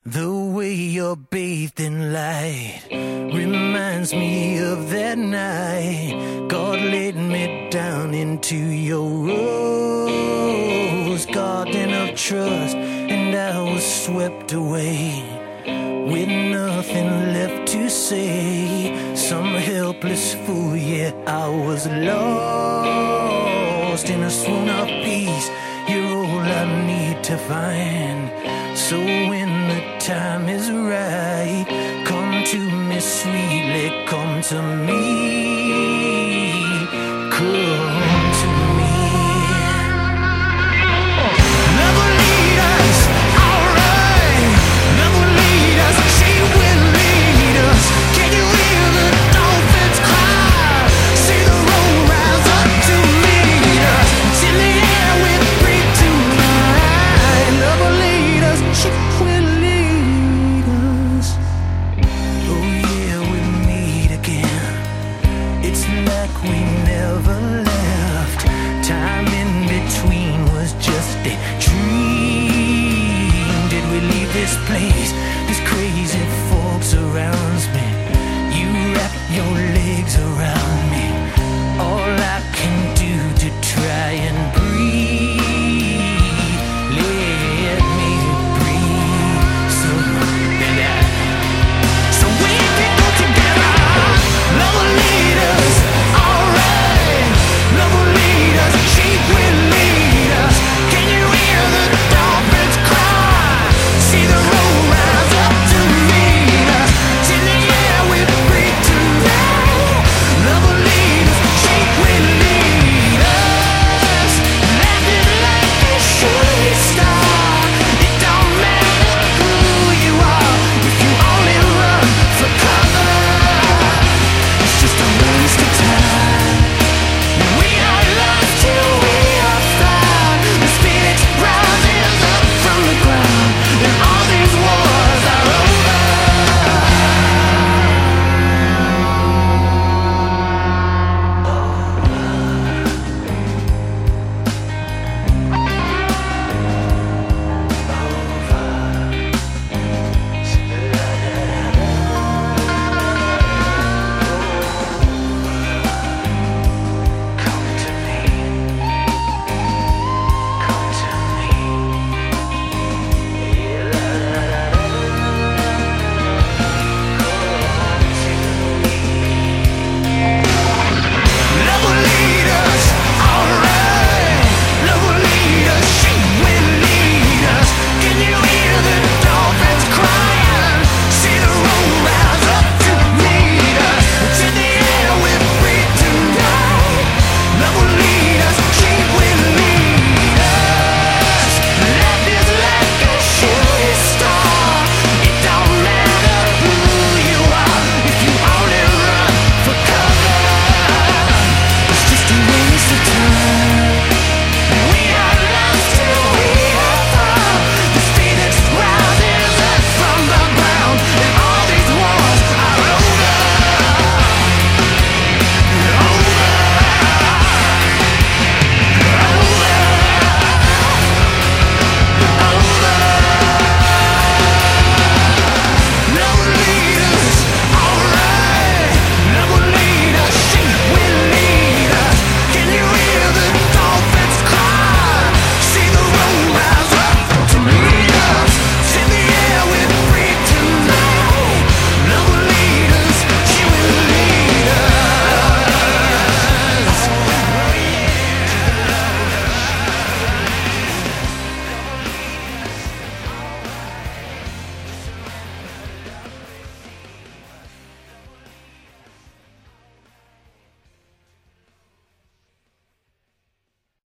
The way you're bathed in light reminds me of that night God laid me down into your rose garden of trust, and I was swept away with nothing left to say. Some helpless fool, yeah, I was lost in a swoon of peace. You're all I need to find. So when the time is right, come to me sweetly, come to me, come to me. Never lead us, alright. Never lead us, she will lead us. Can you hear the dolphins cry? See the road rise up to meet us. Till the air we breathe tonight. Never lead us, she will lead us. Oh yeah, we meet again. It's like we never left. Time in between was just a dream. Did we leave this place? This crazy fog surrounds me. You wrap your legs around